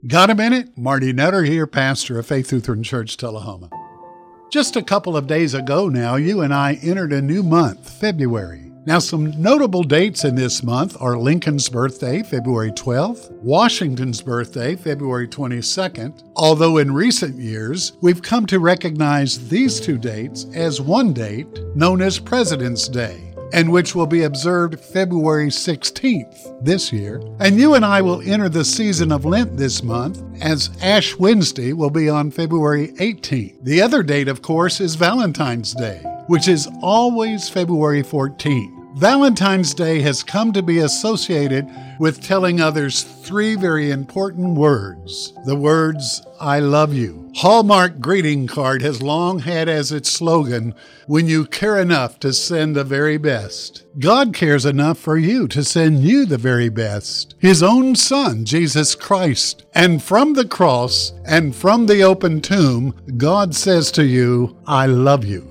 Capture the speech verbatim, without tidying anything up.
Got a minute? Marty Nutter here, pastor of Faith Lutheran Church, Tullahoma. Just a couple of days ago now, you and I entered a new month, February. Now, some notable dates in this month are Lincoln's birthday, February twelfth, Washington's birthday, February twenty-second, although in recent years, we've come to recognize these two dates as one date known as President's Day, and which will be observed February sixteenth this year. And you and I will enter the season of Lent this month, as Ash Wednesday will be on February eighteenth. The other date, of course, is Valentine's Day, which is always February fourteenth. Valentine's Day has come to be associated with telling others three very important words. The words, I love you. Hallmark greeting card has long had as its slogan, when you care enough to send the very best. God cares enough for you to send you the very best. His own Son, Jesus Christ. And from the cross and from the open tomb, God says to you, I love you.